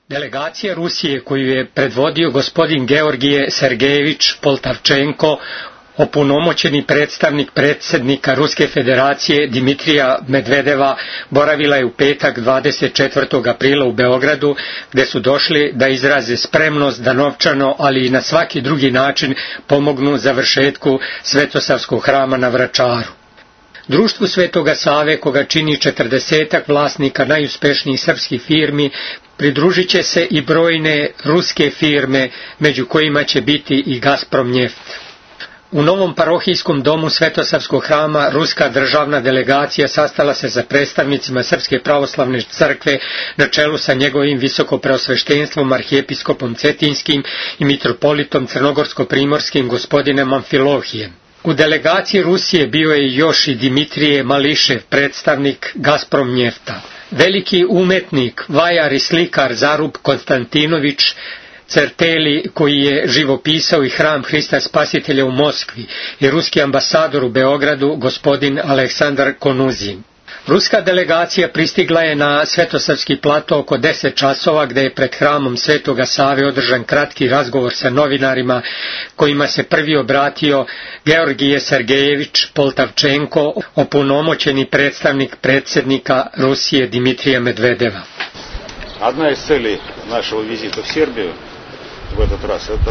Delegacija Rusije koju je predvodio gospodin Georgije Sergejević Poltavčenko, opunomoćeni predstavnik predsjednika Ruske federacije Dimitrija Medvedeva, boravila je u petak 24. aprila u Beogradu, gdje su došli da izraze spremnost da novčano, ali i na svaki drugi način pomognu završetku Svetosavskog hrama na Vračaru. Društvu Svetoga Save, koga čini 40 vlasnika najuspešnijih srpskih firmi, pridružit će se i brojne ruske firme, među kojima će biti i Gazprom Njeft. U novom parohijskom domu Svetosavskog hrama ruska državna delegacija sastala se sa predstavnicima Srpske pravoslavne crkve na čelu sa njegovim visokopreosveštenstvom arhijepiskopom Cetinskim i mitropolitom Crnogorsko-primorskim gospodinem Amfilohijem. U delegaciji Rusije bio je još i Dimitrije Mališev, predstavnik Gazprom Njefta. Veliki umetnik, vajar i slikar Zarub Konstantinović Certeli, koji je živopisao i hram Hrista Spasitelja u Moskvi, i ruski ambasador u Beogradu, gospodin Aleksandar Konuzin. Ruska delegacija pristigla je na Svetosavski plato oko 10 časova, gdje je pred hramom Svetoga Save održan kratki razgovor sa novinarima, kojima se prvi obratio Georgije Sergejević Poltavčenko, opunomoćeni predstavnik predsjednika Rusije Dimitrija Medvedeva. Одна из целей нашего визита в Сербию в этот раз — это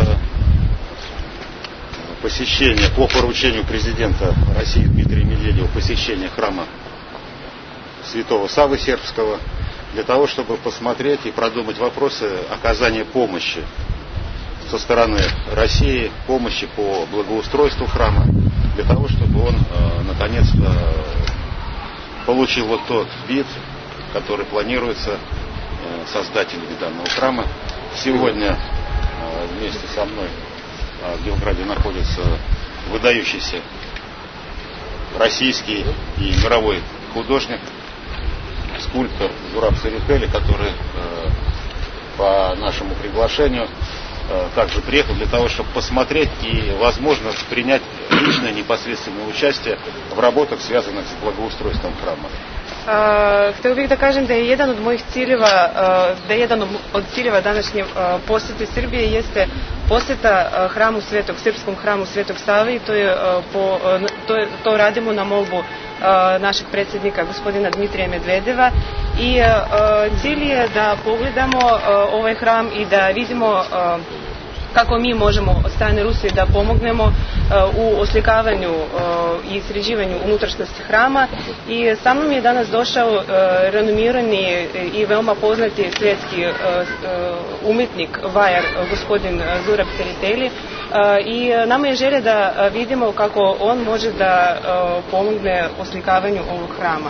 посещение по поручению президента России Дмитрия Медведева, посещение храма Святого Саввы Сербского, для того, чтобы посмотреть и продумать вопросы оказания помощи со стороны России, помощи по благоустройству храма, для того, чтобы он наконец-то получил вот тот вид, который планируется создателями данного храма. Сегодня вместе со мной в Белграде находится выдающийся российский и мировой художник, скульптор Зураб Церетели, который по нашему приглашению также приехал для того, чтобы посмотреть и, возможно, принять личное непосредственное участие в работах, связанных с благоустройством храма. Htio bih da kažem da je jedan od mojih ciljeva, da je jedan od ciljeva današnje posjete Srbije jeste posjeta hramu srpskom hramu Svetog Save, i to radimo na molbu našeg predsjednika gospodina Dmitrija Medvedeva, i cilj je da pogledamo ovaj hram i da vidimo kako mi možemo od strane Rusije da pomognemo u oslikavanju i sređivanju unutrašnjosti hrama. I sa mnom je danas došao renomirani i veoma poznati svjetski umjetnik, vajar, gospodin Zurab Cereteli, i nama je želja da vidimo kako on može da pomogne oslikavanju ovog храма.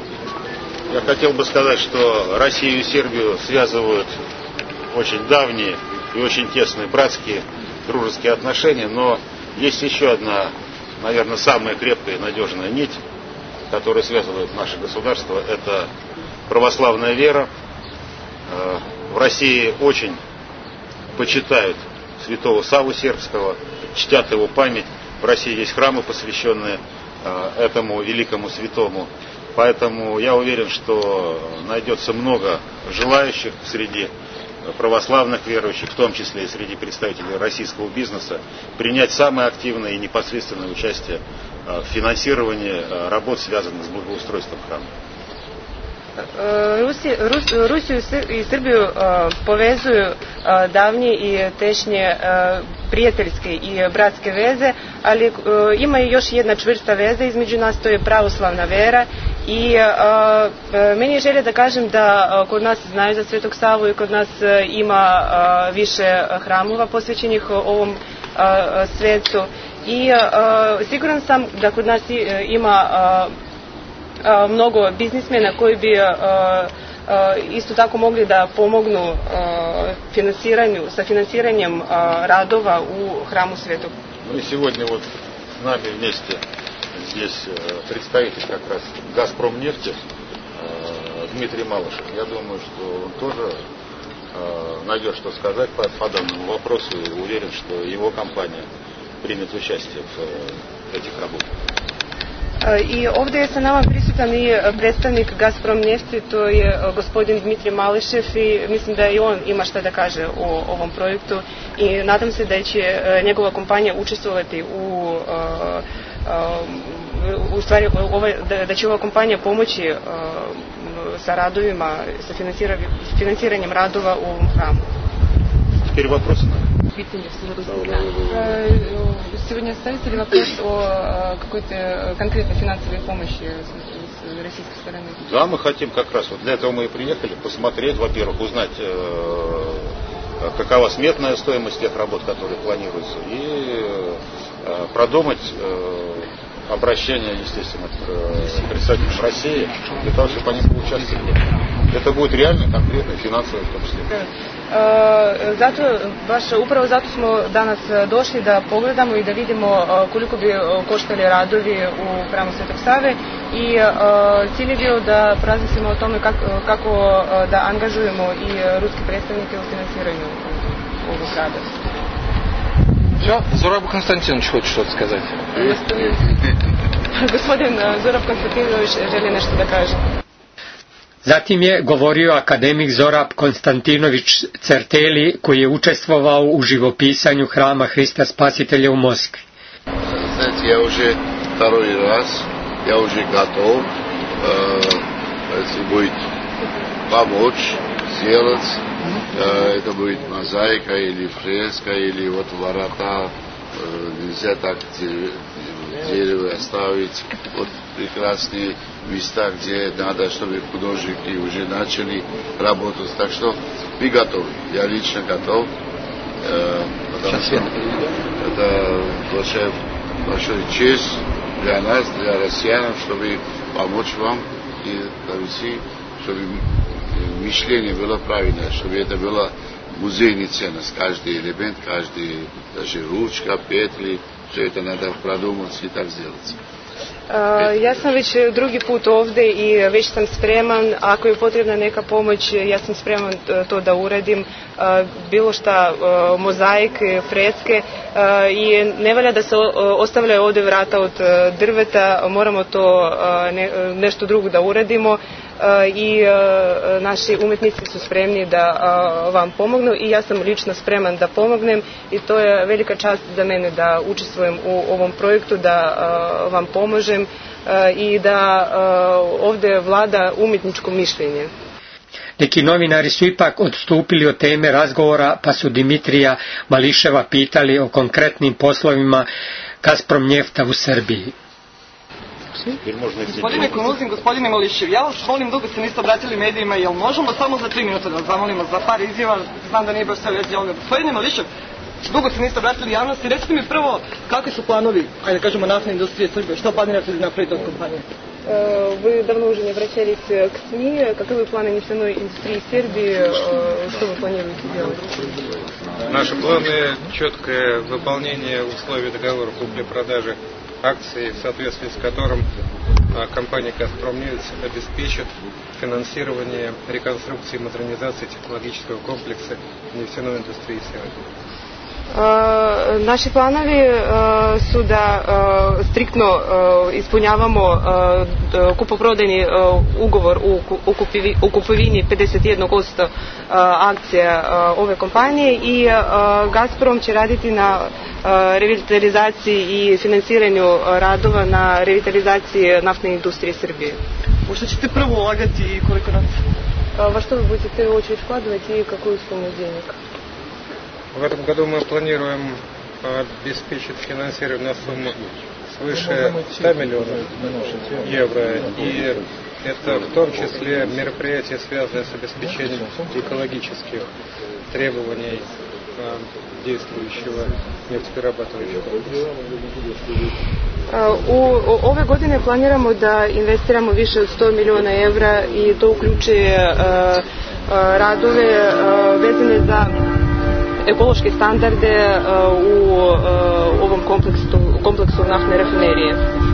Я хотел бы сказать, что Россию и Сербию связывают очень давние и очень тесные братские, дружеские отношения, но есть еще одна, наверное, самая крепкая и надежная нить, которая связывает наши государства. Это православная вера. В России очень почитают святого Савву Сербского, чтят его память. В России есть храмы, посвященные этому великому святому. Поэтому я уверен, что найдется много желающих среди православных верующих, в том числе и среди представителей российского бизнеса, принять самое активное и непосредственное участие в финансировании работ, связанных с благоустройством храма. Rusiju i Srbiju povezuju davnje i tešnje prijateljske i bratske veze, ali ima i još jedna čvrsta veza između nas, to je pravoslavna vera. I meni je želja da kažem da kod nas znaju za Svetog Savu i kod nas ima više hramova posvećenih ovom svetu, i siguran sam da kod nas ima mnogo biznismena koji bi isto tako mogli da pomognu sa financiranjem radova u hramu Svetog. И сегодня вот с нами вместе здесь представитель как раз Газпром нефти Дмитрий Малышев. Я думаю, что он тоже найдет что сказать по данному вопросу, и уверен, что его компания примет участие в этих работах. I ovdje je sa nama prisutan i predstavnik Gazprom Nefti, to je gospodin Dmitrij Mališev i mislim da i on ima šta da kaže o ovom projektu i nadam se da će njegova kompanija učestvovati u stvari da će ova kompanija pomoći sa radovima, sa financiranjem radova u ovom храму. Теперь вопросы. Сегодня ставите ли вопрос о какой-то конкретной финансовой помощи с российской стороны? Да, мы хотим как раз, вот для этого мы и приехали, посмотреть, во-первых, узнать, какова сметная стоимость тех работ, которые планируются, и продумать обращение, естественно, к представителям России, для того, чтобы они поучаствовали. Это будет реально, конкретно, финансово в том числе. Upravo zato smo danas došli da pogledamo i da vidimo koliko bi koštali radovi u hramu Svetog Save i cilj je bio da razmislimo o tome kako da angažujemo i ruske predstavnike u financiranju ovog rada. Все, Зураб Константинович хочет что-то сказать. Gospodin Zurab Konstantinović želi nešto da kaže. Zatim je govorio akademik Zorab Konstantinović Certeli koji je učestvovao u živopisanju hrama Hrista Spasitelja u Moskvi. Знаете, я уже второй раз, я уже готов, если будет помочь сделать, это будет мозаика или фреска, или вот ворота, нельзя так дерево оставить, вот прекрасные места, где надо, чтобы художники уже начали работать. Так что мы готовы. Я лично готов. Потому что это большая честь для нас, для россиян, чтобы помочь вам и довести, чтобы мышление было правильное, чтобы это было музейная ценность. Каждый элемент, каждый, даже ручка, петли, все это надо продумать и так сделать. Ja sam već drugi put ovdje i već sam spreman, ako je potrebna neka pomoć, ja sam spreman to da uradim, bilo šta, mozaike, freske i ne valja da se ostavljaju ovdje vrata od drveta, moramo to nešto drugo da uradimo i naši umetnici su spremni da vam pomognu i ja sam lično spreman da pomognem i to je velika čast za mene da učestvujem u ovom projektu, da vam pomožem i da ovdje vlada umjetničko mišljenje. Neki novinari su ipak odstupili od teme razgovora pa su Dimitrija Mališeva pitali o konkretnim poslovima Gazprom Njefta u Srbiji. Gospodine Konuzin, gospodine Mališev, ja vas molim, dugo se niste obratili medijima, jel možemo samo za 3 minuta da vas zamolimo za par izjava, znam da nije baš sve vezi ovoga. Gospodine Mališev, dugo se niste obratili javnosti, recite mi prvo kakvi su planovi, ajde kažemo, naftne industrije Srbije, što planirate da napravite od kompanije? Вы давно уже не обращались к СМИ. Каковы планы нефтяной индустрии Сербии? Что вы планируете делать? Наши планы – четкое выполнение условий договора купли-продажи акций, в соответствии с которым компания «Газпромнефть» обеспечит финансирование реконструкции и модернизации технологического комплекса нефтяной индустрии Сербии. Naši planovi su da striktno ispunjavamo kupoprodajni ugovor u kupovini 51% akcija ove kompanije i Gazprom će raditi na revitalizaciji i financiranju radova na revitalizaciji naftne industrije Srbije. U što ćete prvo ulagati i koliko novca? Во что вы будете в первую очередь вкладывать и какую сумму денег? В этом году мы планируем обеспечить финансирование на сумму свыше 100 миллионов евро. И это в том числе мероприятия, связанные с обеспечением экологических требований действующего neftopererabatujućeg kompleksa. Ove godine planiramo da investiramo više od 100 miliona evra i to uključuje radove vezane za ekološke standarde u ovom kompleksu naftne rafinerije.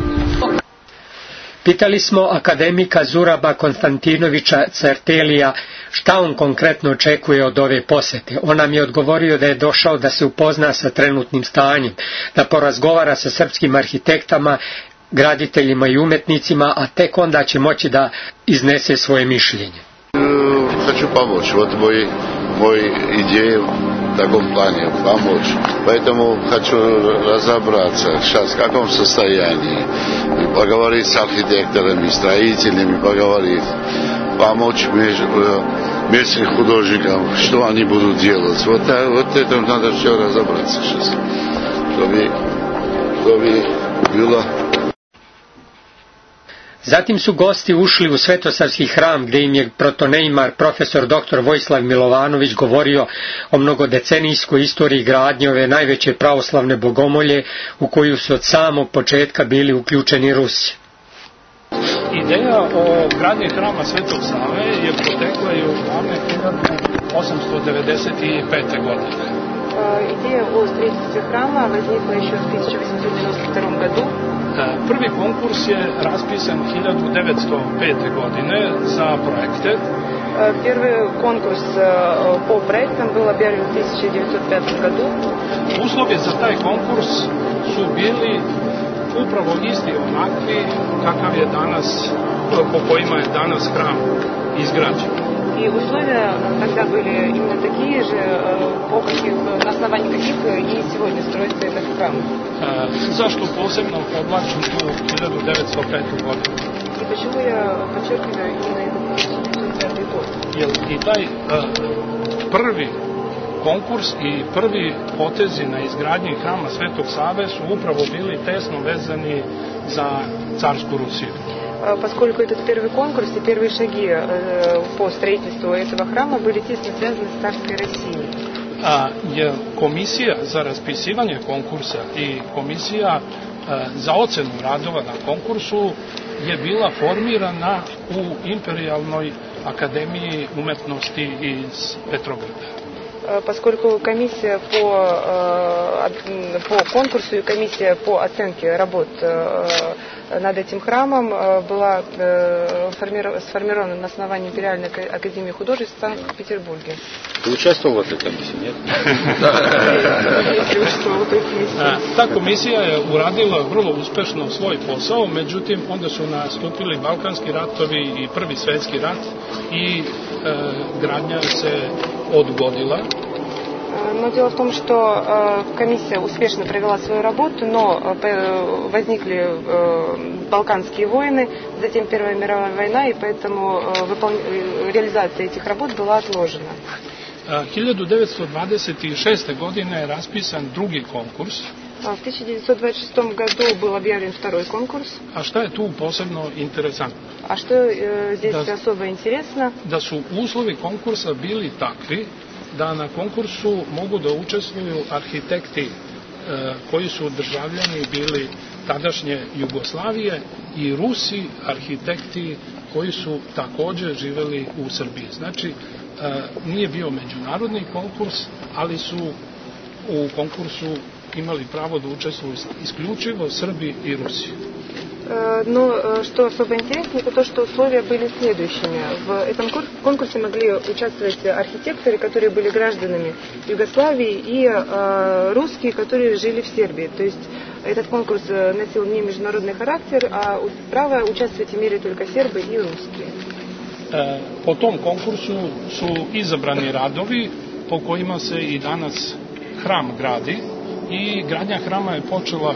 Pitali smo akademika Zuraba Konstantinovića Certelija šta on konkretno očekuje od ove posete. On nam je odgovorio da je došao da se upozna sa trenutnim stanjem, da porazgovara sa srpskim arhitektama graditeljima i umetnicima, a tek onda će moći da iznese svoje mišljenje. Хочу помочь. Вот мой идея в таком плане помочь. Поэтому хочу разобраться сейчас в каком состоянии. Поговорить с архитекторами, строителями, поговорить. Помочь местным художникам, что они будут делать. Вот это надо все разобраться сейчас. Чтобы было. Zatim su gosti ušli u Svetosavski hram gdje im je protoneimar profesor dr. Vojislav Milovanović govorio o mnogodecenijskoj istoriji gradnje ove najveće pravoslavne bogomolje u koju su od samog početka bili uključeni Rusi. Ideja o gradnji hrama Svetog Save je potekla i od davne 1895. godine. Идея о строительстве храма возникла еще в 1892 году. Prvi konkurs je raspisan 1905. godine za projekte. Первый конкурс по проектам был объявлен в 1905 году. Uslovi za taj konkurs su bili upravo isti onakvi kakav je danas, po kojima je danas hram izgrađen. И условия тогда были именно такие же, на основании каких и сегодня строится этот храм. Zašto posebno podvlačim tu 1905. godinu? И почему я подчеркиваю именно этот 1905 год? Jer i taj prvi konkurs i prvi potezi na izgradnji hrama Svetog Save su upravo bili tesno vezani za carsku Rusiju. Поскольку этот первый конкурс и первые шаги по строительству этого храма были тесно связаны с царской Россией. Je komisija za raspisivanje konkursa i komisija za ocenu radova na konkursu je bila formirana u Imperijalnoj akademiji umetnosti iz Petrograda. Поскольку комиссия по конкурсу и комиссия по оценке работ над этим храмом была сформирована на основании Империальной академии художеств в Санкт-Петербурге. Ты участвовал в этой комиссии, нет? Ta komisija je uradila vrlo uspešno svoj posao, međutim onda su nastupili Balkanski ratovi i Prvi svjetski rat i gradnja se odgodila. Но дело в том, что комиссия успешно провела свою работу, но возникли Балканские войны, затем Первая мировая война, и поэтому реализация этих работ была отложена. 1926. godine je raspisan drugi konkurs. В 1926 году был объявлен второй конкурс. А šta je tu posebno interesantno? А что здесь особо интересно? Da su uslovi konkursa bili takvi da na konkursu mogu da učestvuju arhitekti koji su državljani bili tadašnje Jugoslavije i Rusi arhitekti koji su također živjeli u Srbiji. Znači, nije bio međunarodni konkurs, ali su u konkursu imali pravo da učestvuju isključivo Srbi i Rusi. Но что особо интересно, это то, что условия были следующими. В этом конкурсе могли участвовать архитекторы, которые были гражданами Югославии, и русские, которые жили в Сербии. То есть этот конкурс носил не международный характер, а право участвовать имели только сербы и русские. Po tom konkursu su izabrani radovi po kojima se i danas hram gradi. I gradnja hrama je počela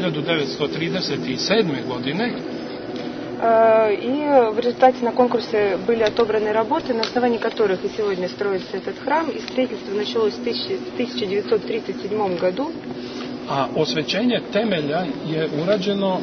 1937. godine. И в результате на конкурсе были отобраны работы, на основании которых и сегодня строится этот храм. И строительство началось в 1937 году. A osvećenje temelja je urađeno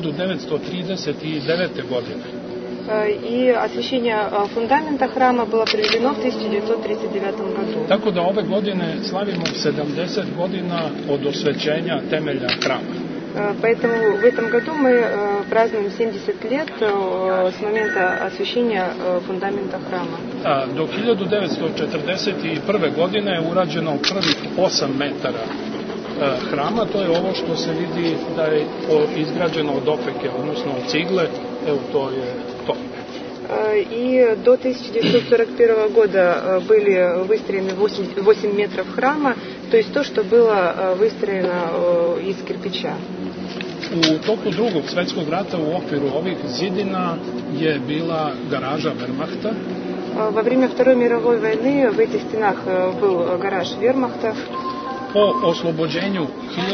1939. godine. И освящение фундамента храма было проведено в 1939 году. Tako da ove godine slavimo 70 godina od osvećenja temelja hrama. Поэтому в этом году мы празднуем 70 лет с момента освящения фундамента храма. Do 1941. godine je urađeno prvih 8 metara hrama. To je ovo što se vidi da je izgrađeno od opeke, odnosno od cigle. Evo to je to. И до 1941 года были выстроены 8 метров храма, то есть то, что было выстроено из кирпича. U toku drugog svjetskog rata u okviru ovih zidina je bila garaža Wehrmachta. Во время Второй мировой войны в этих стенах был гараж Вермахта. Po oslobođenju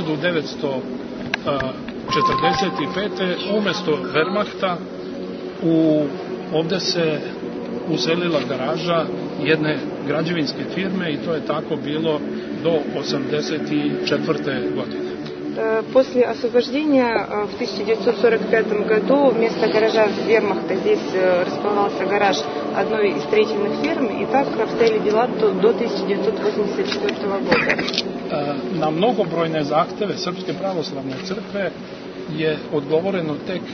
1945. umjesto Wehrmachta ovdje se uselila garaža jedne građevinske firme i to je tako bilo do 1984. godine. После освобождения в 1945 году вместо гаража Вермахта здесь располагался гараж одной из строительных фирм, и так обстояли дела до 1984 года. Na mnogobrojne zahteve Srpske pravoslavne crkve je odgovoreno tek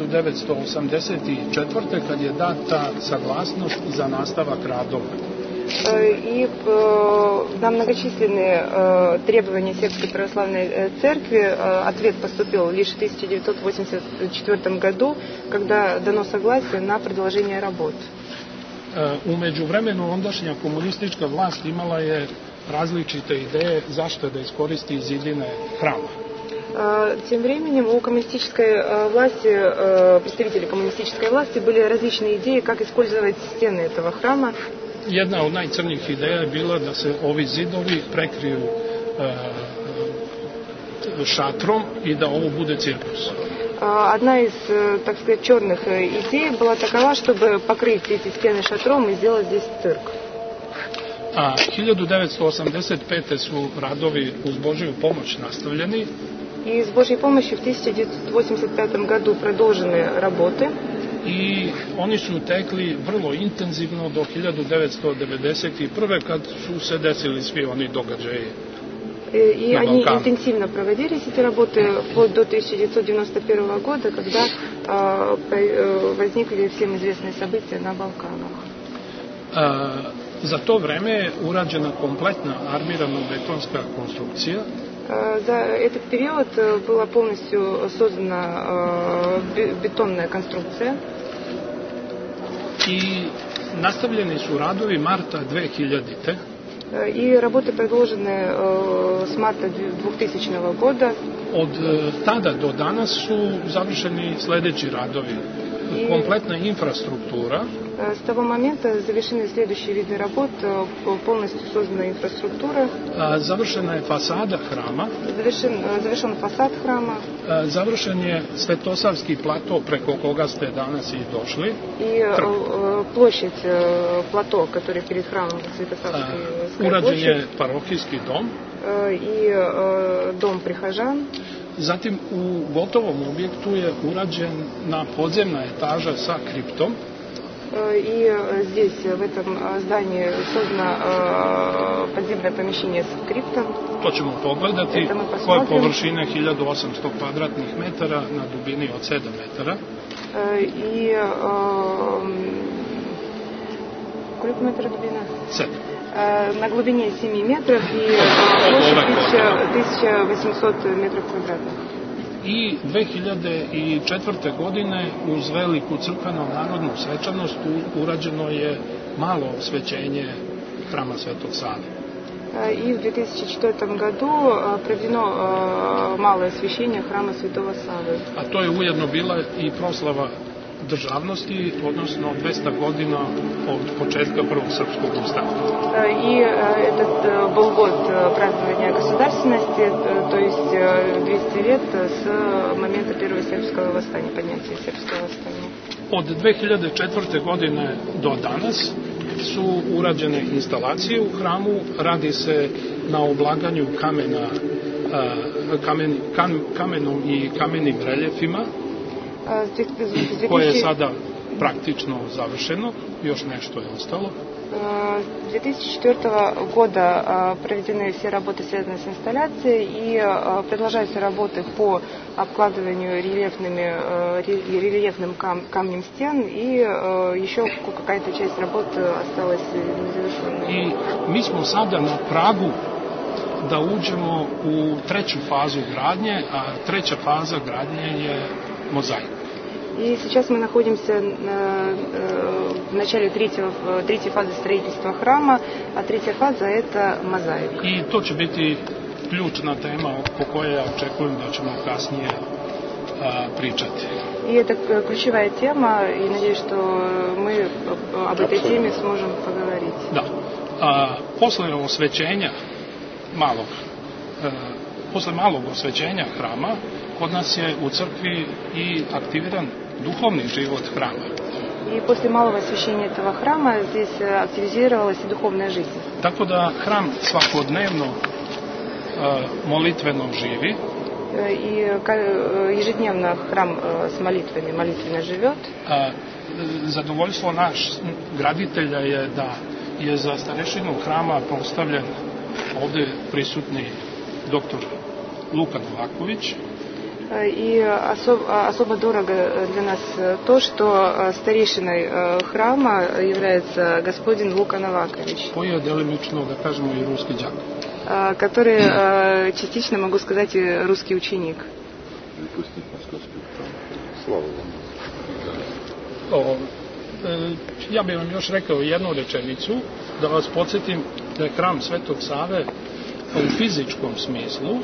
1984. kad je data saglasnost za nastavak radova. И на многочисленные требования Сербской православной церкви ответ поступил лишь в 1984 году, когда дано согласие на продолжение работ. U međuvremenu ondašnja komunistička vlast imala je različite ideje zašto da iskoristi zidine hrama. Тем временем у коммунистической власти, представителей коммунистической власти были различные идеи, как использовать стены этого храма. Jedna od najcrnjih ideja je bila da se ovi zidovi prekriju šatrom i da ovo bude cirkus. Одна из, так сказать, черных идей была такова, чтобы покрыть эти стены шатром и сделать здесь цирк. A 1985. su radovi uz Božju pomoć nastavljeni. И с Божьей помощью в 1985 году продолжены работы. I oni su tekli vrlo intenzivno do 1991. kad su se desili svi oni događaji. И они интенсивно проводились, эти работы, вплоть до 1991 года, когда возникли всем известные события на Балканах. Za to vreme je urađena kompletna armirano-betonska konstrukcija. За этот период была полностью создана бетонная конструкция. I nastavljeni su radovi marta 2000. И работы продолжены с марта 2000 года. Od tada do danas su završeni sljedeći radovi. Kompletna infrastruktura. С того момента завершены следующие виды работ, полностью создана инфраструктура. Završena je fasada hrama. Завершен фасад храма. Završen je Svetosavski plato preko koga ste danas i došli. И площадь плато, который перед храмом Svetosavskая площадь. Urađen je parohijski dom. И дом прихожан. Zatim u gotovom objektu je urađena podzemna etaža sa kriptom. И здесь, в этом здании, создано подземное помещение с криптом. To ćemo pogledati, koje površine 1800 kvadratnih metara na dubini od 7 metara. И koliko metara dubina? 7. На глубине 7 метров и площадь 1800 метров квадратных. I 2004. godine uz veliku crkveno-narodnu svečanost urađeno je malo osvećenje hrama Svetog Save. И в 2004 году проведено малое освящение храма Святого Савы. A to je ujedno bila i proslava državnosti, odnosno 200 godina od početka prvog srpskog ustanka. И этот был год празднования государственности, то есть 200 лет с момента первого сербского восстания, поднятия сербского восстания. Od 2004. godine do danas su urađene instalacije u hramu, radi se na oblaganju kamenom i kamenim reljefima, koje je sada praktično završeno, još nešto je ostalo. 2004 года проведены все работы, связанные с инсталляцией, и продолжаются работы по обкладыванию рельефным камнем стен, и еще какая-то часть работ осталась незавершенной. I mi smo sada na pragu da uđemo u treću fazu gradnje, a treća faza gradnje je mozaik. И сейчас мы находимся в начале третьей фазы строительства храма, а третья фаза – это мозаик. I to će biti ključna tema po kojoj ja očekujem da ćemo kasnije pričati. И это ключевая тема, и надеюсь, что мы об этой теме сможем поговорить. Da. Posle osvećenja posle malog osvećenja hrama, kod nas je u crkvi i aktiviran duhovni život hrama. И после малого освящения этого храма здесь активизировалась и духовная жизнь. Tako da hram svakodnevno molitveno živi. И ежедневно храм с молитвами молитвенно живет. Zadovoljstvo naš graditelja je da je za starešinu hrama postavljen ovde prisutni doktor Luka Novaković. И особо дорого для нас то, что старейшиной храма является господин Лука Новакович, Koji je delimično, da kažemo, i ruski đak. который частично, могу сказать, и русский ученик. Ja bih vam još rekao jednu rečenicu, da vas podsjetim da je hram Svetog Save u fizičkom smislu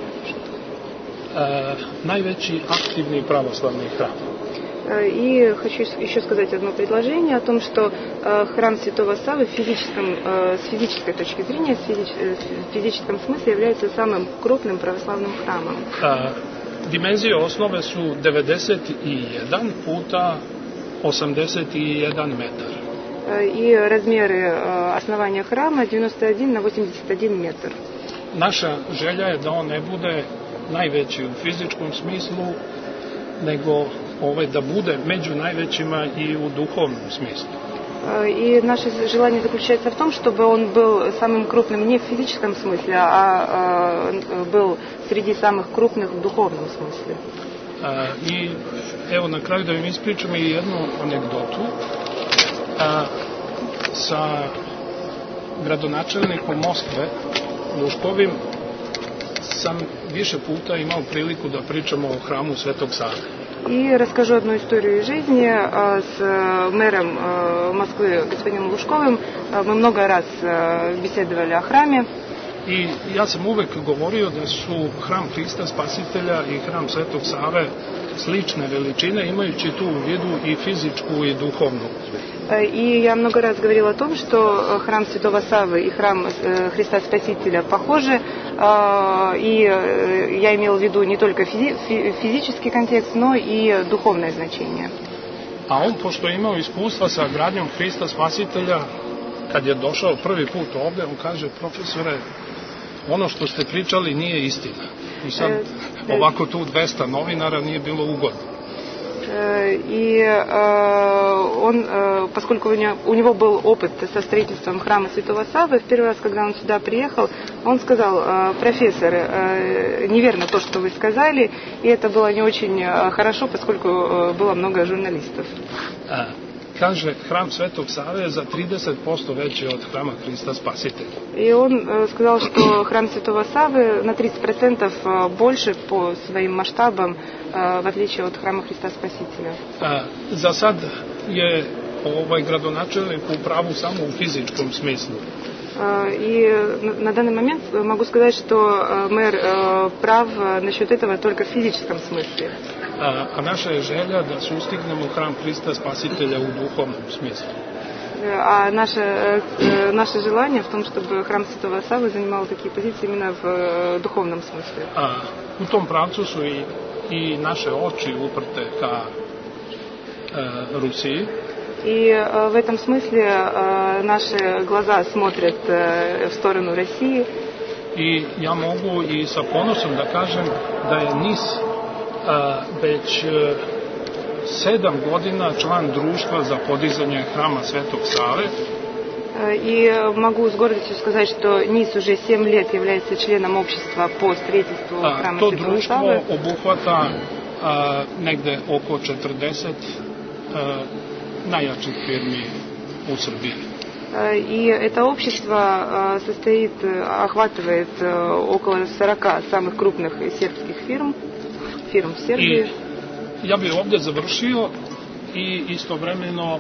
najveći aktivni pravoslavni hram. И хочу еще сказать одно предложение о том, что храм Святого Савы с физической точки зрения, в физическом смысле является самым крупным православным храмом. Dimenzije osnove su 91 puta 81 metar. И размеры основания храма 91 на 81 метр. Naša želja je da on ne bude najveći u fizičkom smislu, nego da bude među najvećima и у духовном смысле. И наше желание заключается в том, чтобы он был самым крупным не в физическом смысле, а был среди самых крупных в духовном смысле. I evo na kraju da vam ispričam i jednu anegdotu. Sa gradonačelnikom Moskve, Luškovim, sam više puta imao priliku da pričamo o hramu Svetog Save. И расскажу одну историю из жизни с мэром Москвы господином Лужковым. Мы много раз беседовали о храме. I ja sam uvek govorio da su hram Hrista Spasitelja i hram Svetog Save slične veličine, imajući tu u vidu i fizičku i duhovnu. И я много раз говорила о том, что храм Святого Савы и храм Христа Спасителя похожи, и я имела в виду не только физический контекст, но и духовное значение. A on, pošto je imao iskustva sa gradnjom Hrista Spasitelja, kad je došao prvi put ovde, on kaže: profesore, ono što ste pričali nije istina. I sad ovako tu 200 novinara nije bilo ugodno. И он, поскольку у него был опыт со строительством храма Святого Савы, в первый раз, когда он сюда приехал, он сказал: профессор, неверно то, что вы сказали, и это было не очень хорошо, поскольку было много журналистов. Kaže, hram Svetog Save je za 30% veći od hrama Hrista Spasitelja. И он сказал, что храм Святого Савы на 30% больше по своим масштабам, в отличие от храма Христа Спасителя. Za sad je gradonačelnik u pravu samo u fizičkom smislu. И на данный момент могу сказать, что мэр прав насчет этого только в физическом смысле. A naša je želja da sustignemo hram Hrista Spasitelja u duhovnom smislu. А наше желание в том, чтобы храм Святого Савы занимал такие позиции именно в духовном смысле. U tom pravcu su i naše oči uprte ka Rusiji. И в этом смысле наши глаза смотрят в сторону России. I ja mogu i sa ponosom da kažem da je NIS već 7 godina član društva za podizanje hrama Svetog Save. И могу с гордостью сказать, что НИС уже 7 лет является членом общества по строительству храма To Святого društvo Савы. obuhvata negde oko 40 najjačih firmi u Srbiji. И это общество охватывает около 40 самых крупных сербских фирм в Сербии. Ja bih ovdje završio i istovremeno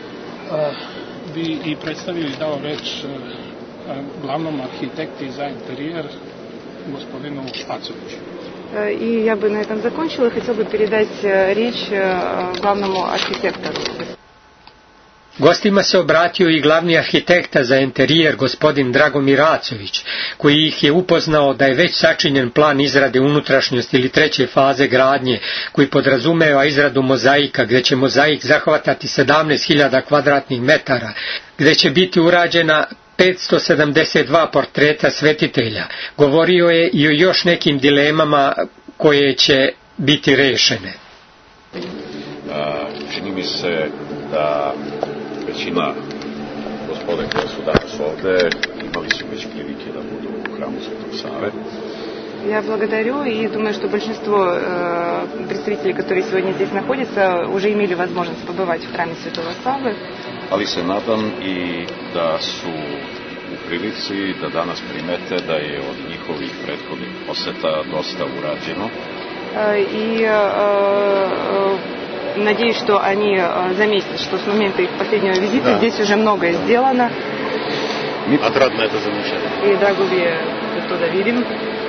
bi i predstavio i dao reč glavnom arhitekti za interijer, gospodinu Špacoviću. И я бы на этом закончила и хотела бы передать речь главному архитектору. Gostima se obratio i glavni arhitekta za interijer gospodin Dragomir Acović, koji ih je upoznao da je već sačinjen plan izrade unutrašnjosti ili treće faze gradnje, koji podrazumeva izradu mozaika, gdje će mozaik zahvatati 17.000 kvadratnih metara, gdje će biti urađena 572 portreta svetitelja. Govorio je i o još nekim dilemama koje će biti rešene. Čini mi se da većina gospode koje su danas ovde imali su već prilike da budu u hramu Svetog Save. Я благодарю и думаю, что большинство представителей, которые сегодня здесь находятся, уже имели возможность побывать в храме Святого Савы. Ali se nadam i da su u prilici da danas primete da je od njihovih prethodnih poseta dosta urađeno. И надеюсь, что они заметят, что с момента их последнего визита здесь уже многое сделано. Отрадно это замечать. И drago mi je da to da vidim.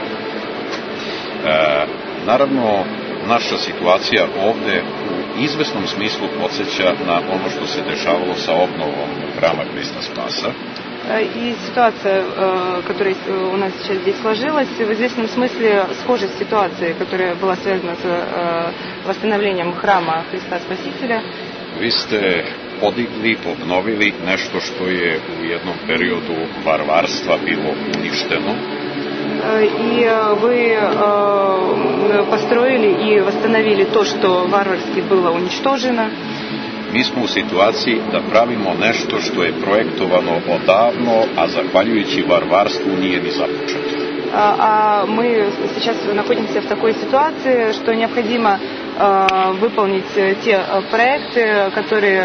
Naravno, naša situacija ovde u izvesnom smislu podsjeća na ono što se dešavalo sa obnovom Hrama Hrista Spasa. И ситуация, которая у нас сейчас здесь сложилась, в известном смысле схожа с ситуацией, которая была связана с восстановлением храма Христа Спасителя. Vi ste podigli, obnovili nešto što je u jednom periodu varvarstva bilo uništeno. И вы построили и восстановили то, что варварски было уничтожено. Mi smo u situaciji da pravimo nešto što je projektovano odavno, a zahvaljujući varvarstvu nije ni započeto. А мы сейчас находимся в такой ситуации, что необходимо выполнить те проекты, которые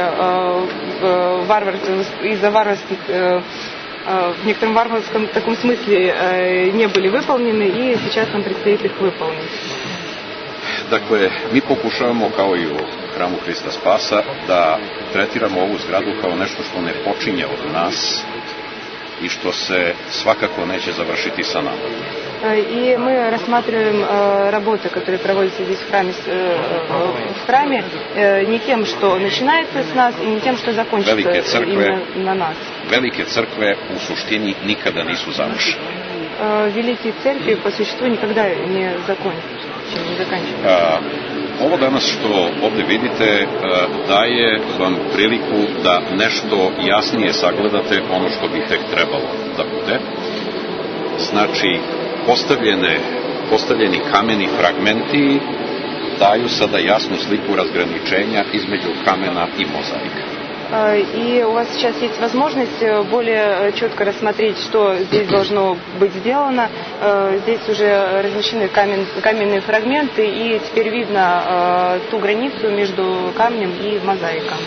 из-за варварских, в некотором варварском таком смысле не были выполнены, и сейчас нам предстоит их выполнить. Dakle, mi pokušavamo, kao i u hramu Hrista Spasa, da tretiramo ovu zgradu kao nešto što ne počinje od nas i što se svakako neće završiti sa nama. И мы рассматриваем работы, которые проводятся здесь в храме, не тем, что начинается с нас, и не тем, что закончится именно на нас. Velike crkve u suštini nikada nisu završene. Великие церкви по существу никогда не заканчиваются. Ovo danas što ovde vidite daje vam priliku da nešto jasnije sagledate ono što bi tek trebalo da bude. Znači, postavljeni kameni fragmenti daju sada jasnu sliku razgraničenja između kamena i mozaika. И у вас сейчас есть возможность более четко рассмотреть, что здесь должно быть сделано. Здесь уже размещены каменные фрагменты, и теперь видно ту границу между камнем и мозаикой.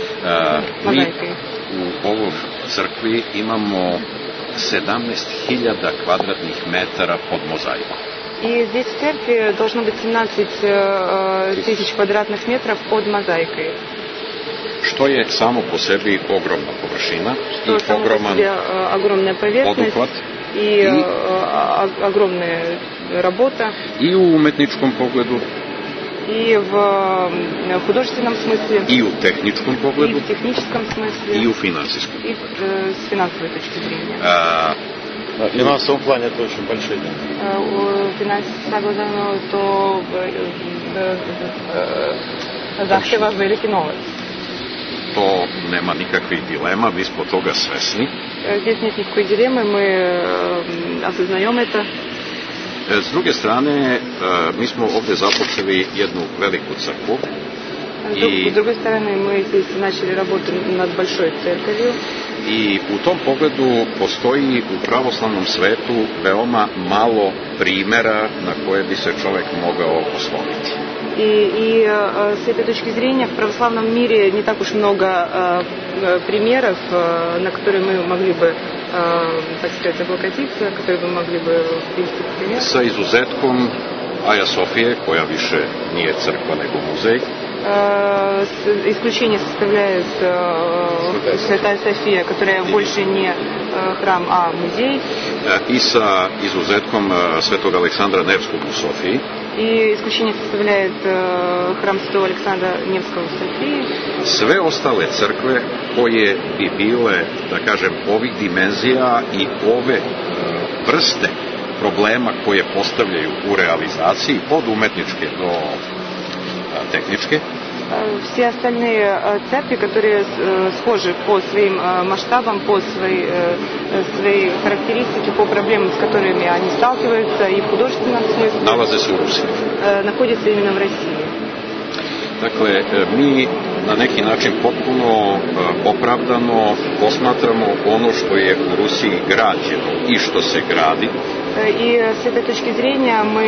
U ovoj crkvi imamo 17.000 kvadratnih metara pod mozaikom. И здесь в церкви должно быть 17 тысяч квадратных метров под мозаикой. Što je samo po sebi ogromna površina i ogroman poduhvat i ogromna работа i u umetničkom pogledu и в художественном смысле и в техническом погledu и в техническом смысле и в финансовом и с финансовой точки зрения. В финансовом плане это очень большие деньги. Финансово то zahteva veliki novac. To nema nikakvih dilema, mi smo toga svesni. Здесь нет никакой дилеммы, мы осознаем это. S druge strane, mi smo ovde započeli jednu veliku crkvu. С другой стороны, мы здесь начали работу над большой церковью. I u tom pogledu postoji u pravoslavnom svetu veoma malo primera na koje bi se čovjek mogao osloniti. И с этой точки зрения в православном мире не так уж много примеров, на которые мы могли бы, так сказать, облокотиться, которые мы могли бы привести в пример. Sa izuzetkom Aja Sofije, koja više nije crkva nego muzej. Исключение составляет Святая София, которая больше не храм, а музей. I sa izuzetkom Svetog Aleksandra Nevskog u Sofiji. И исключение составляет храм Святого Александра Невского в Софии. Sve ostale crkve koje bi bile, da kažem, ovih dimenzija i ove vrste problema koje postavljaju u realizaciji od umetničke do tehničke. Все остальные церкви, которые схожи по своим масштабам, по своей характеристике, по проблемам, с которыми они сталкиваются и в художественном смысле, nalaze se u Rusiji. Находятся именно в России. Dakle, mi na neki način potpuno opravdano posmatramo ono što je u Rusiji građeno i što se gradi. И с этой точки зрения мы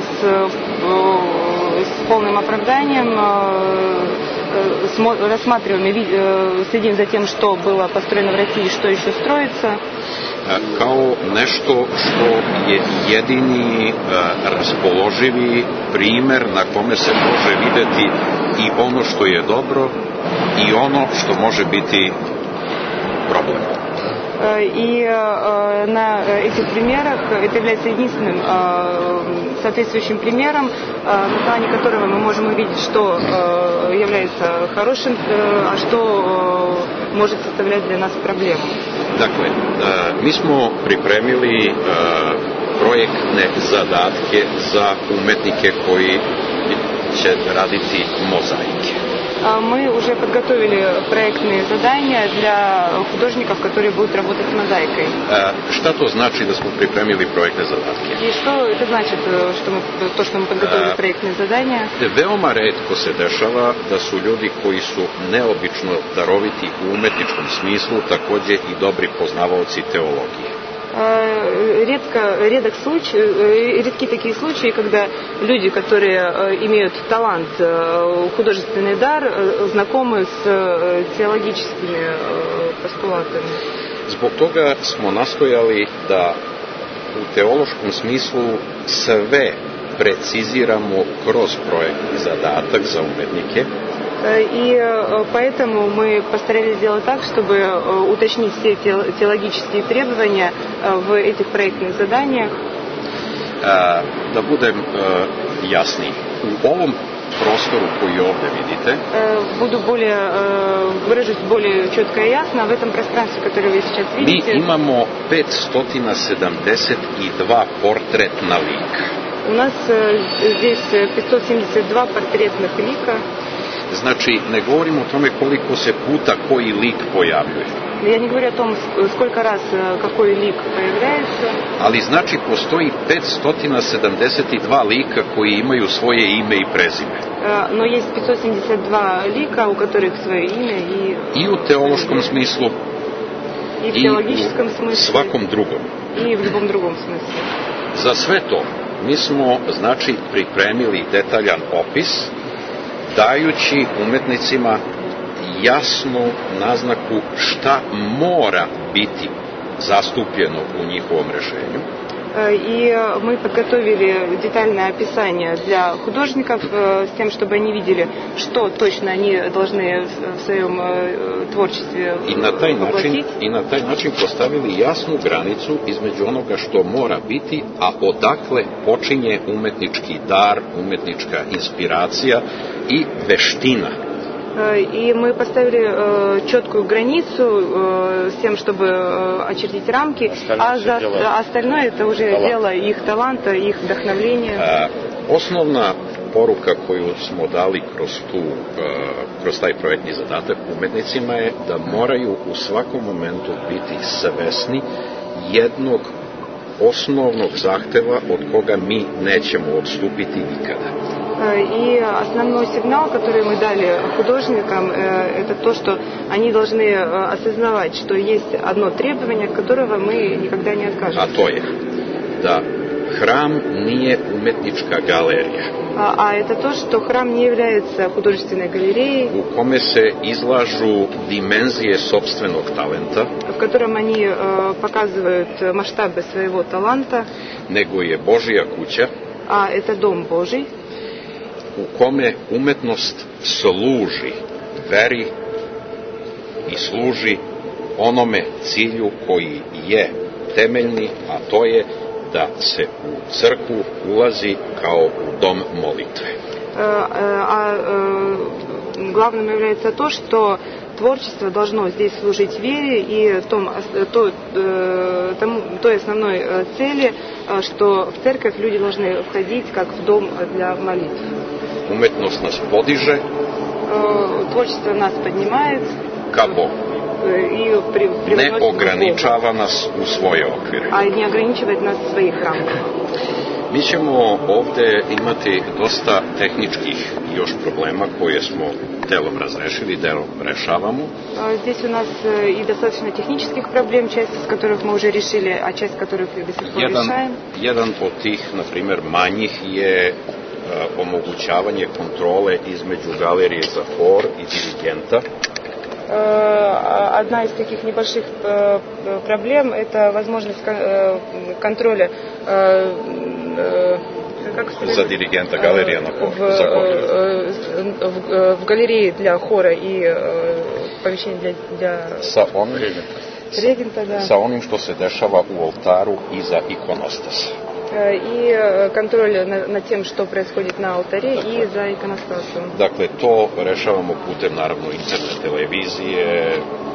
с полным оправданием рассматриваем и следим за тем, что было построено в России и что еще строится. Kao nešto što je jedini raspoloživi primer na kome se može videti i ono što je dobro i ono što može biti problem. И на этих примерах это является единственным соответствующим примером, на основании которого мы можем увидеть, что является хорошим, а что может составлять для нас проблему. Dakle, mi smo pripremili projektne zadatke za umetnike koji će raditi mozaike. Мы уже подготовили проектные задания для художников, которые будут работать с мозаикой. Šta to znači da smo pripremili projektne zadatke? И что это значит, что мы подготовили проектные задания? Veoma retko se dešava da su ljudi koji su neobično daroviti u umetničkom smislu takođe i dobri poznavaoci teologije. Редки такие случаи, когда люди, которые имеют талант, художественный дар, знакомы с теологическими постулатами. Zbog toga smo nastojali da u teološkom smislu sve preciziramo kroz projektni zadatak za umetnike. И поэтому мы постарались сделать так, чтобы уточнить все теологические требования в этих проектных заданиях. Da budem jasniji, u ovom prostoru koji ovdje vidite, выражусь более четко и ясно, в этом пространстве, которое вы сейчас видите, mi imamo 572 portretna lika. У нас здесь 572 портретных лика. Znači, ne govorimo o tome koliko se puta koji lik pojavljuje. Я не говорю о том, сколько раз какой лик появляется. Ali znači, postoji 572 lika koji imaju svoje ime i prezime. Но есть 572 лика, у которых свое имя i u teološkom smislu и в теологическом смысле, svakom drugom. И в любом другом смысле. Za sve to mi smo, znači, pripremili detaljan opis, dajući umetnicima jasnu naznaku šta mora biti zastupljeno u njihovom rešenju. И мы подготовили детальное описание для художников с тем, чтобы они видели, что точно они должны в своем творчестве воплотить. I na taj način postavili jasnu granicu između onoga što mora biti, a odakle počinje umetnički dar, umetnička inspiracija i veština. И мы поставили четкую границу с тем, чтобы очертить рамки, а остальное это уже дело их таланта, их вдохновения. Osnovna poruka koju smo dali kroz taj projektni zadatak umetnicima je da moraju u svakom momentu biti svesni jednog osnovnog zahteva od koga mi nećemo odstupiti nikada. И основной сигнал, который мы дали художникам, это то, что они должны осознавать, что есть одно требование, от которого мы никогда не откажемся. A to je da hram nije umetnička galerija. А это то, что храм не является художественной галереей, u kome se izlažu dimenzije sopstvenog talenta, в котором они показывают масштабы своего таланта, nego je Božja kuća, а это дом Божий, u kome umetnost služi veri i služi onome cilju koji je temeljni, a to je da se u crkvu ulazi kao u dom molitve. Главным является то, что творчество должно здесь служить вере и той основной цели, что в церковь люди должны входить как в дом для молитв. Umetnost nas podiže, творчество нас поднимает, ka Bogu. Ne ograničava nas u svoje okvire. А не ограничивает нас в своих рамках. Mi ćemo ovde imati dosta tehničkih još problema koje smo delom razrešili, delom rešavamo. Здесь у нас и достаточно технических проблем, часть из которых мы уже решили, а часть которых до сих пор решаем. Jedan od tih, na primjer, manjih je omogućavanje kontrole između galerije za hor i dirigenta. Одна из таких небольших проблем – это возможность контроля за диригента, галерия на хор, в галерее для хора и помещение для регента, да. Sa onim što se dešava u oltaru iza ikonostasa. И контроль над тем, что происходит на алтаре и за иконостасом. Dakle, to rešavamo putem, naravno, internet televizije.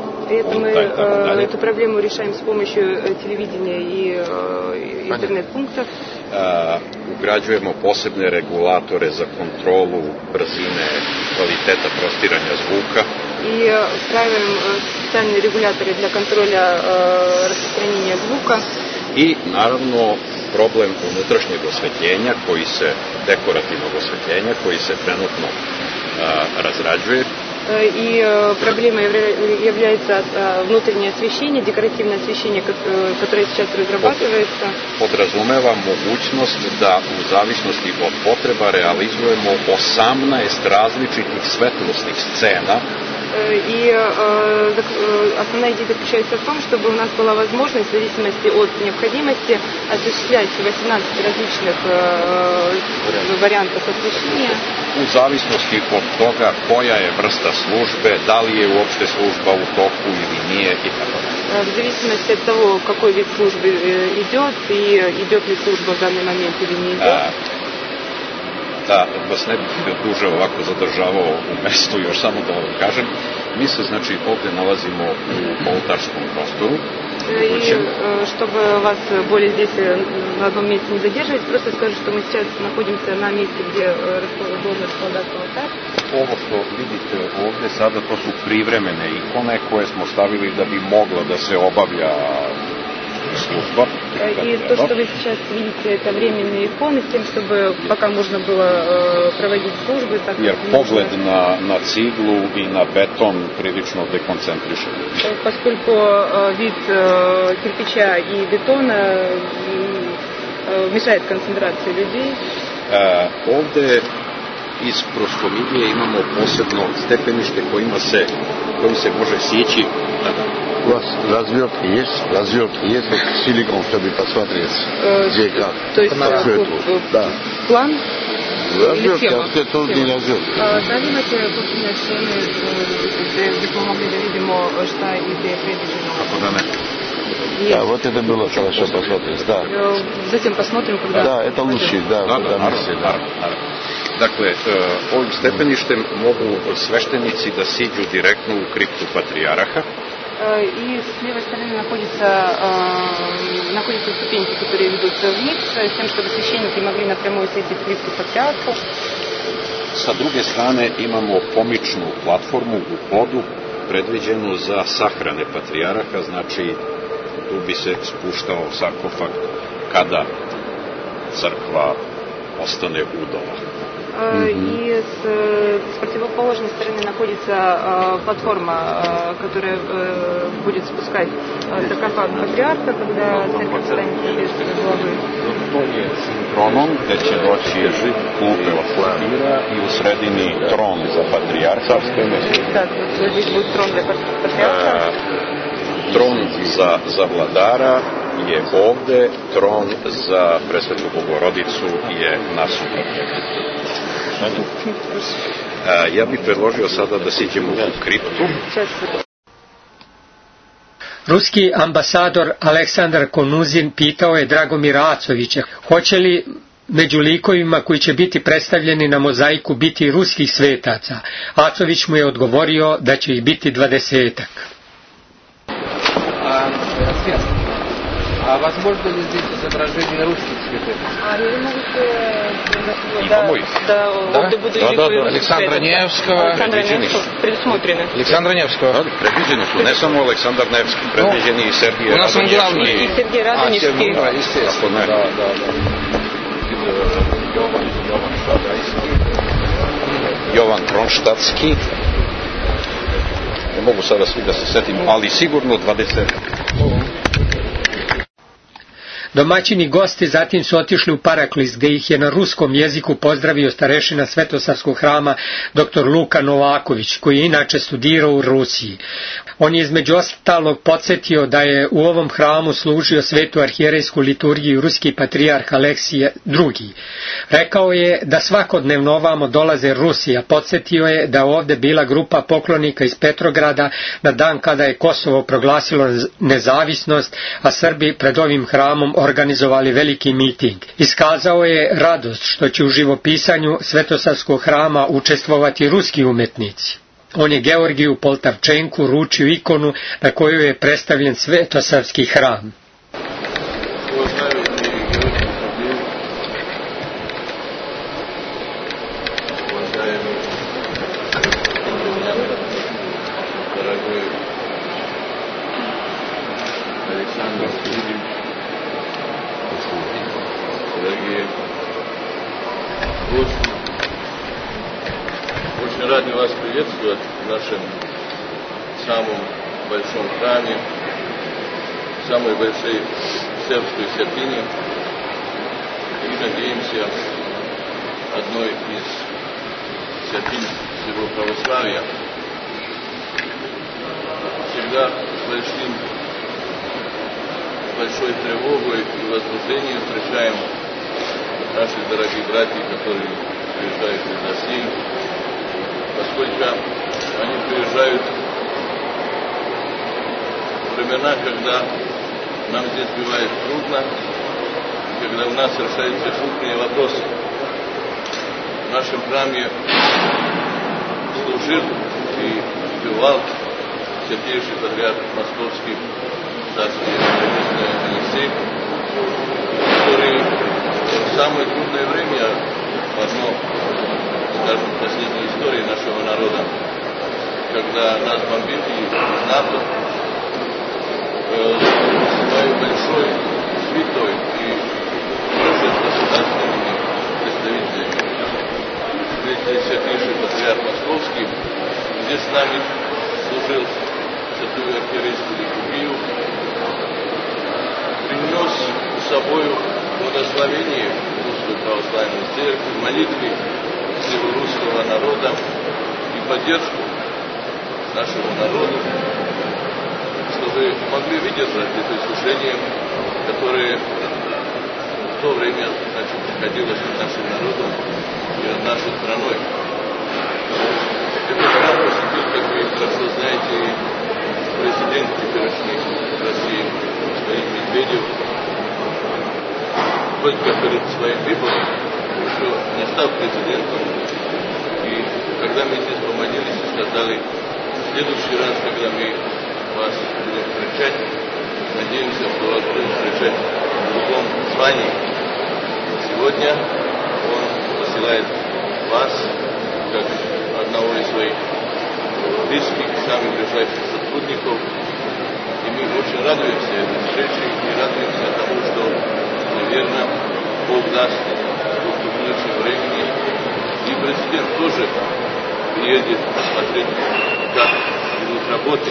Эту проблему решаем с помощью телевидения и интернет-пунктов. Ugrađujemo posebne regulatore za kontrolu brzine i kvaliteta prostiranja zvuka. И встраиваем специальные регуляторы для контроля распространения звука. I, naravno, problem unutrašnjeg osvetljenja, dekorativnog osvetljenja, koji se trenutno razrađuje. И проблемой является внутреннее освещение, декоративное освещение, которое сейчас разрабатывается. Podrazumeva mogućnost da u zavisnosti od potreba realizujemo 18 različitih svetlosnih scena. И основная идея заключается в том, чтобы у нас была возможность, в зависимости от необходимости, осуществлять 18 различных вариантов освещения. U zavisnosti od toga koja je vrsta službe, da li je uopšte služba u toku ili nije i tako. В зависимости от того, какой вид службы идет и идет ли служба в данный момент или не идет. Da vas ne bih duže ovako zadržavao u mestu, još samo da vam kažem, mi se znači ovde nalazimo u oltarskom prostoru. И чтобы вас более здесь на одном месте не задерживать, просто скажу, что мы сейчас находимся на месте, где должен располагаться алтарь. Ovo što vidite ovde sada, to su privremene ikone koje smo stavili da bi mogla da se obavlja служба. И то, что вы сейчас видите, это временные иконы, с тем, чтобы пока можно было проводить службы. Jer pogled na ciglu i na beton prilično dekoncentriše. Поскольку вид кирпича и бетона мешает концентрации людей. Ovde iz prostorije imamo posebno stepenište kojim se može sjeći. У вас развертки есть, вот силикон, чтобы посмотреть, где как. То есть да. План? Развертки, а это не развертки. Дали имате точно схеми, где мы могли да видимо šta ide predviđeno. Kako da ne? Да, вот это было хорошо посмотреть, да. Затем посмотрим, когда... Да, это лучше, да. Naravno. Dakle, ovim stepeništem mogu sveštenici da siđu direktno u kriptu patrijarha. И с левой стороны находятся ступеньки, которые ведут вниз, с тем, чтобы священники могли напрямую сойти в крипту патриарху. Sa druge strane imamo pomičnu platformu u podu predviđenu za sahrane patrijarha, znači tu bi se spuštao sarkofag kada crkva ostane udova. И с противоположной стороны находится платформа, которая будет спускать саркофаг патриарха, когда церковь станет без главы. To je sinkronom gde će doći klupe od plavira i u sredini tron za patrijarha. Да, вот здесь будет трон для патриарха. Tron za vladara je ovde, tron za Presvetu Bogorodicu je nasuprot. Ja bih predložio sada da siđemo u kriptu. Ruski ambasador Aleksandar Konuzin pitao je Dragomira Acovića hoće li među likovima koji će biti predstavljeni na mozaiku biti ruskih svetaca. Acović mu je odgovorio da će ih biti 20-ak. А возможно ли здесь изображение русских святых? Да. Александра Невского. Предусмотрены. Александра Невского. Predviđeni su, ne samo Aleksandar Nevski, predviđeni i Sergij У нас он главный. Сергей Радонежский. Естественно. Да. Jovan Kronštatski. Ne mogu sada svi da se setim, ali sigurno 20. Domaćini gosti zatim su otišli u Paraklis, gde ih je na ruskom jeziku pozdravio starešina Svetosavskog hrama dr. Luka Novaković, koji je inače studirao u Rusiji. On je između ostalog podsjetio da je u ovom hramu služio svetu arhijerejsku liturgiju ruski patrijarh Aleksije II. Rekao je da svakodnevno ovamo dolaze Rusi, a podsjetio je da ovde bila grupa poklonika iz Petrograda na dan kada je Kosovo proglasilo nezavisnost, a Srbi pred ovim hramom organizovali veliki miting. Iskazao je radost što će u živopisanju Svetosavskog hrama učestvovati ruski umetnici. On je Georgiju Poltavčenku uručio ikonu na kojoj je predstavljen Svetosavski hram. Очень рады вас приветствовать в нашем самом большом храме, самой большой сербской святыне. И надеемся, одной из святынь всего православия. Всегда с большой тревогой и возбуждением встречаем наших дорогих братьев, которые приезжают из России, поскольку они приезжают в времена, когда нам здесь бывает трудно, когда у нас решаются крупные вопросы. В нашем храме служил и бывал святейший патриарх Московский, царский Алексей, который в самое трудное время, в одно, скажем, последней истории нашего народа, когда нас бомбили НАТО, своей большой святой и государственными представителями, святейший патриарх Московский, здесь с нами служил святую архиерейскую литургию, принес с собой благословение Русской Православной Церкви, молитвы всего русского народа и поддержку нашему народу, чтобы могли выдержать это искушение, которое в то время приходилось над нашим народом и над нашей страной. Этот храм посетил, как вы хорошо знаете, президент теперешней России господин Медведев, только перед своим выбором, еще не стал президентом. И когда мы здесь помолились и сказали, в следующий раз, когда мы вас будем встречать, надеемся, что вас будем встречать в другом звании. Сегодня он посылает вас, как одного из своих близких, самых ближайших сотрудников. И мы очень радуемся этой встрече и радуемся тому, что, наверное, Бог даст в будущем времени. И президент тоже приедет посмотреть, как идут работы.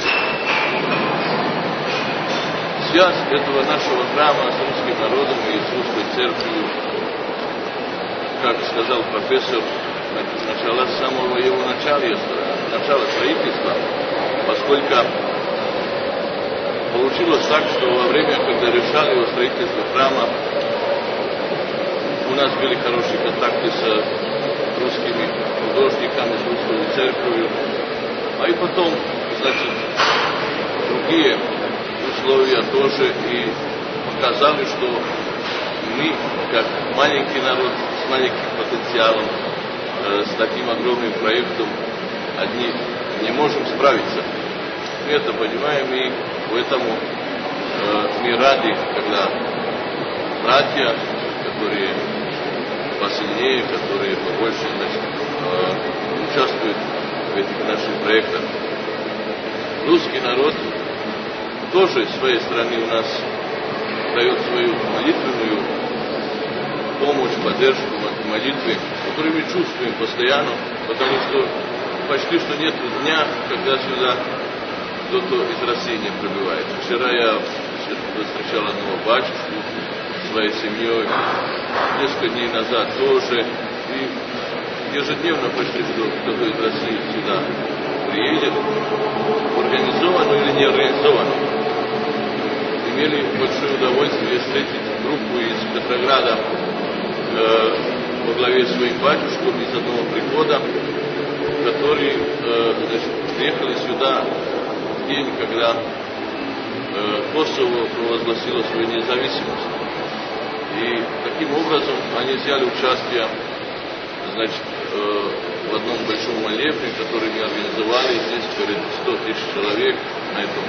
Связь этого нашего храма с русским народом и с русской церковью, как сказал профессор, началась с самого его начала строительства, поскольку получилось так, что во время, когда решали о строительстве храма, у нас были хорошие контакты с русскими художниками, с русской церковью, а и потом, значит, другие условия тоже и показали, что мы, как маленький народ с маленьким потенциалом, с таким огромным проектом одни не можем справиться. Мы это понимаем, и поэтому мы рады, когда братья, которые посильнее, которые побольше, участвуют в этих наших проектах. Русский народ тоже с своей стороны у нас дает свою молитвенную помощь, поддержку молитвы, которую мы чувствуем постоянно, потому что почти что нет дня, когда сюда кто-то из России не прибывает. Вчера я встречал одного батюшку со своей семьей, несколько дней назад тоже, и ежедневно почти что кто-то из России сюда приедет, организованно или не организованно. Имели большое удовольствие встретить группу из Петрограда во главе с своим батюшком из одного прихода, которые приехали сюда в день, когда Косово провозгласило свою независимость. И таким образом они взяли участие в одном большом молебне, который мы организовали здесь перед 100 тысяч человек на этом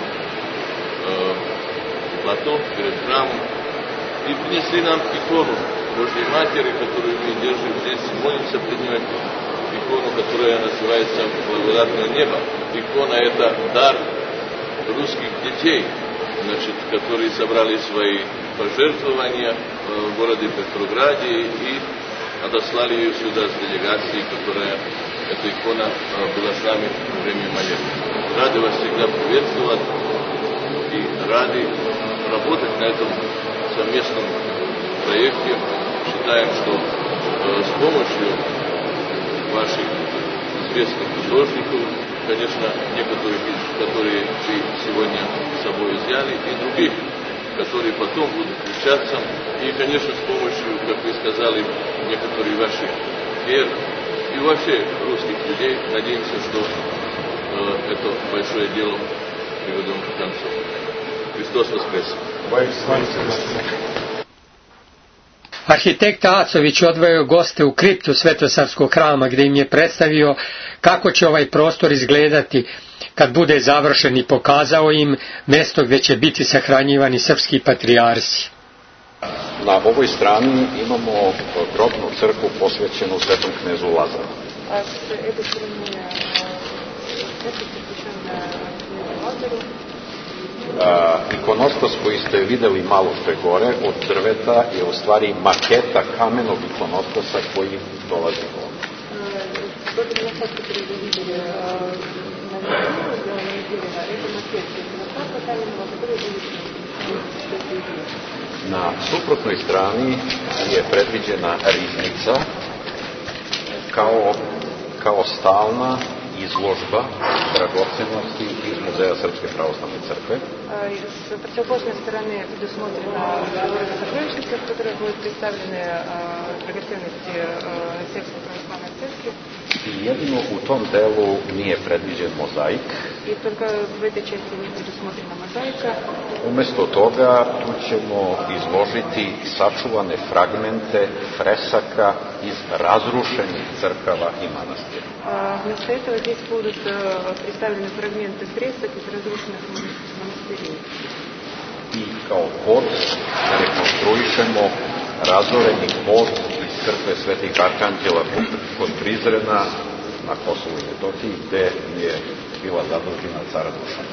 плато, перед храмом. И принесли нам икону Божьей Матери, которую мы держим здесь, молимся пред ней, икону, которая называется «Благодатное небо». Икона – это дар русских детей, которые собрали свои пожертвования в городе Петрограде и отослали ее сюда с делегацией, которая, эта икона была с нами во время молитвы. Рады вас всегда приветствовать и рады работать на этом совместном проекте. Считаем, что с помощью ваших известных художников, конечно, некоторых, которые вы сегодня с собой взяли, и других, которые потом будут включаться, и, конечно, с помощью, как вы сказали, некоторых ваших вер и вообще русских людей, надеемся, что это большое дело приведем к концу. Христос воскрес! Arhitekta Acović odveo goste u kriptu Svetosavskog hrama gdje im je predstavio kako će ovaj prostor izgledati kad bude završen i pokazao im mjesto gdje će biti sahranjivani srpski patrijarsi. Na ovoj strani imamo grobnu crkvu posvećenu svetom knezu Lazaru. Ikonostas koji ste videli malo pre gore od drveta je u stvari maketa kamenog ikonostasa koji dolazi ovdje. Na suprotnoj strani je predviđena riznica kao stalna izložba dragocenosti iz Muzeja Srpske pravoslavne crkve. С противоположной стороны предусмотрена сокровищница, в которой будут представлены драгоценности Srpske pravoslavne crkve. I jedino u tom delu nije predviđen mozaik. I только в этой части не предусмотрена мозаика. Umesto toga tu ćemo izložiti sačuvane fragmente fresaka iz razrušenih crkava i manastira. Вместо этого здесь будут представлены фрагменты фресок из разрушенных монастырей. I kao pod rekonstruišemo razoreni pod iz crkve Svetih Arkanđela kod Prizrena na Kosovu i Metohiji, gde je bila zadužena cara Dušan.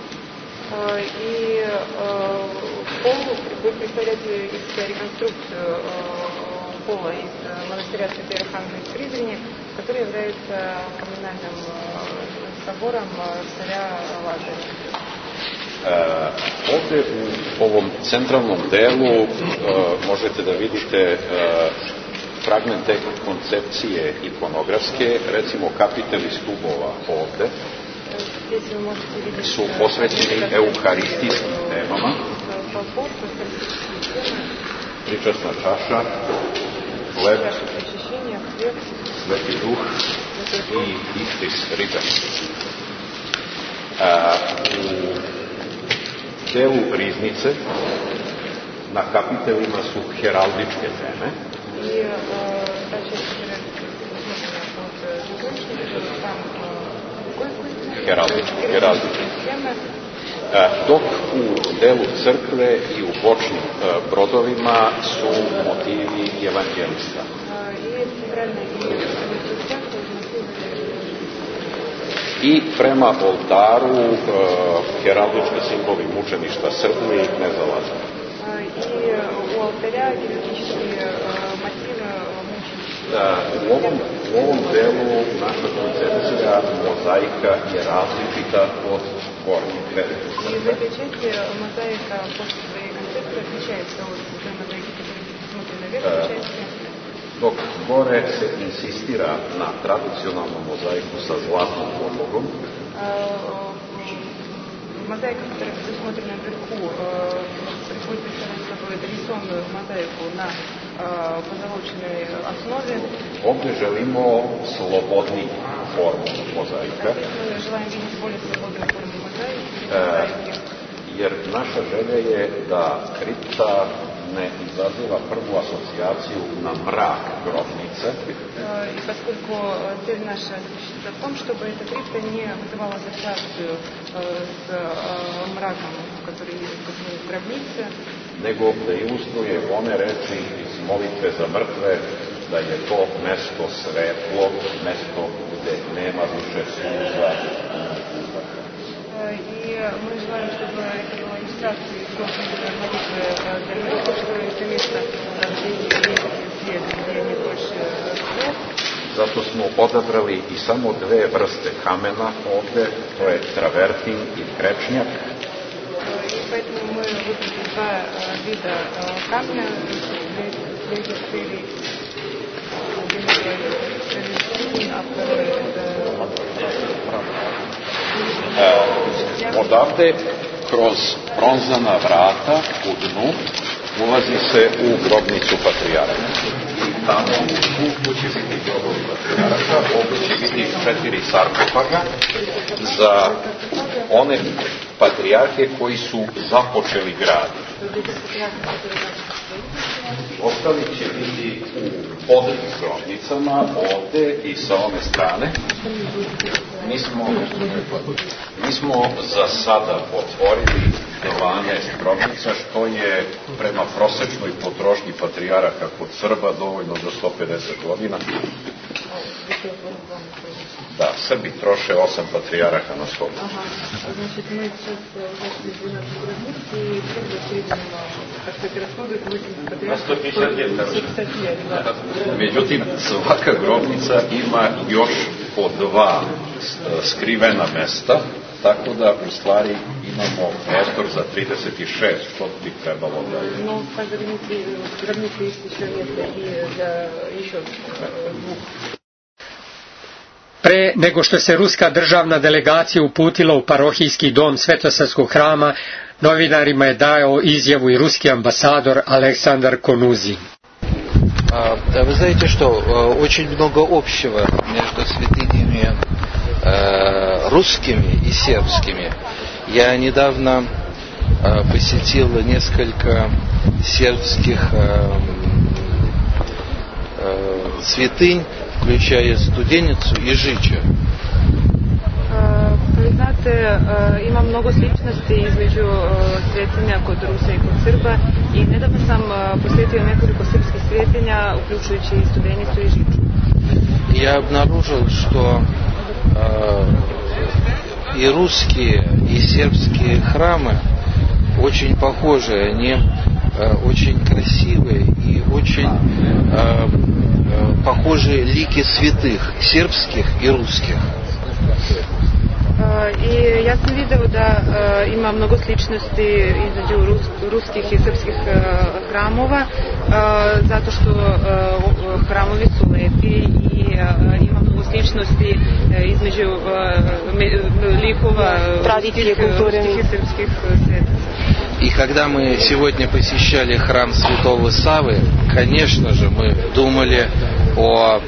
И пол вы представляете реконструкцию пола из монастыря Святой Архангела в Призрене, который является коммунальным собором царя Лазаря. Ovde u ovom centralnom delu možete da vidite fragmente koncepcije ikonografske, recimo kapiteli stubova ovde su posvećeni euharistijskim temama. Pričasna čaša, hleb, Sveti Duh i istis ribe. delu riznice na kapitelima su heraldičke teme. Heraldičke. Dok u delu crkve i u bočnim brodovima su motivi evanđelista. I prema oltaru heraldički simboli mučeništva Srbije i kneza Lazara. U ovom delu naša koncepcija mozaika je različita od gornje velike crkve. Dok gore se insistira na tradicionalnom mozaiku sa zlatnom podlogom, мозаика, которая предусмотрена вверху, приходится собой дорисованную мозаику на позолоченной основе. Ovdje želimo slobodni formu mozaika. Мы желаем видеть более свободную форму мозаики. Jer naša želja je da kripta ne izaziva prvu asocijaciju na mrak grobnice. И поскольку цель наша заключается в том, чтобы эта крипта не вызывала ассоциацию с мраком, который есть в гробнице, nego da ilustruje one reči iz molitve za mrtve, da je to mesto svetlo, mesto gde nema više suza. И мы желаем, чтобы это была иллюстрация молитвы для мертвых, что это место, где есть свет, где нет больше слез. Zato smo odabrali i samo dve vrste kamena ovde, to je travertin i krečnjak. И поэтому мы выбрали два вида камня для этих целей. Odavde, kroz bronzana vrata u dnu, ulazi se u grobnicu patrijarha. I tamo tu će biti grobovi patrijarha, ovdje će biti 4 sarkofaga za one patrijarhe koji su započeli grad. Ostali će biti u podrednim grobnicama, ovde i sa one strane. Mi smo za sada otvorili 12 grobnica, što je prema prosečnoj potrošnji patrijarha kod Srba dovoljno za 150 godina. Da, Srbi troše 8 patrijarha na 100 godina. Значит, мы сейчас зашли в 12 гробниц, и Srbi среднего, так сказать, расходуют 8 патриархов 150 лет. Međutim, svaka grobnica ima još po 2 skrivena mesta, tako da u stvari imamo prostor za 36, što bi trebalo da je. No, в каждой гробнице есть еще место и для еще 2. Pre nego što se ruska državna delegacija uputila u parohijski dom Svetosavskog hrama, novinarima je dao izjavu и ruski ambasador Aleksandar Konuzin. Вы знаете, что очень много общего между святынями русскими и сербскими. Я недавно посетил несколько сербских святынь, включая Студеницу и Жичу. Ви znate, ima mnogo sličnosti između svetinja kod Rusa i kod Srba i nedavno sam posjetio nekoliko srpskih svetinja, uključujući i Studenicu i Žiču. Я обнаружил, что и русские, и сербские храмы очень похожи, они очень красивые и очень похожи лики святых, сербских и русских. I ja sam video da ima mnogo sličnosti između ruskih i srpskih hramova, zato što hramovi su lepi i ima mnogo sličnosti između likova tradicije, kulture i srpskih svetaca. И когда мы сегодня посещали храм Святого Саввы, конечно же, мы думали о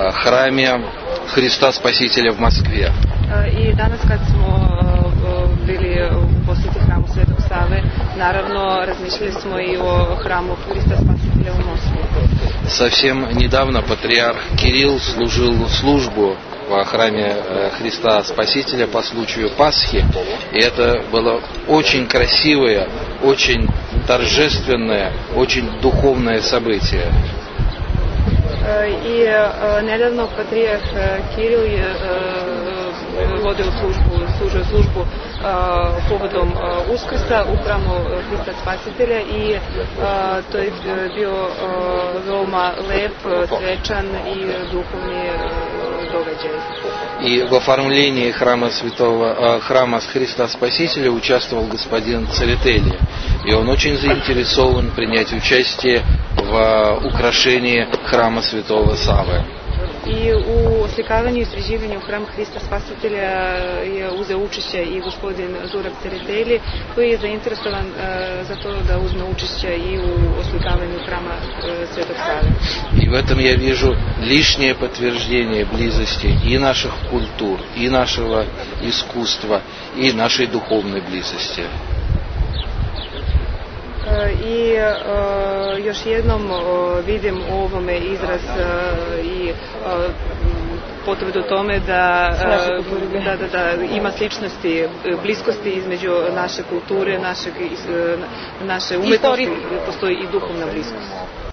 храме Христа Спасителя в Москве. I danas kad smo bili u posjeti hramu Svetog Save. Naravno, razmišljali smo i o hramu Hrista Spasitelja u Moskvi. Совсем недавно патриарх Кирилл служил службу в храме Христа Спасителя по случаю Пасхи. И это было очень красивое, очень торжественное, очень духовное событие. I nedavno patrijarh Kiril je služio službu povodom Uskrsa u hramu Hrista Spasitelja i to je bio veoma lep, svečan i duhovni događaj. И в оформлении храма Христа Спасителя участвовал господин Церетели. И он очень заинтересован принять участие в украшении храма Святого Савы. I u oslikavanju i sređivanju hrama Hrista Spasitelja je uzeo učešće i gospodin Zurab Cereteli, koji je zainteresovan za to da uzme učešće i u oslikavanju hrama Svetog Save. И в этом я вижу лишнее подтверждение близости и наших культур, и нашего искусства, и нашей духовной близости. I još jednom vidim u ovome izraz i potvrdu tome da ima sličnosti, bliskosti između naše kulture, naše umetnosti, postoji i duhovna bliskost.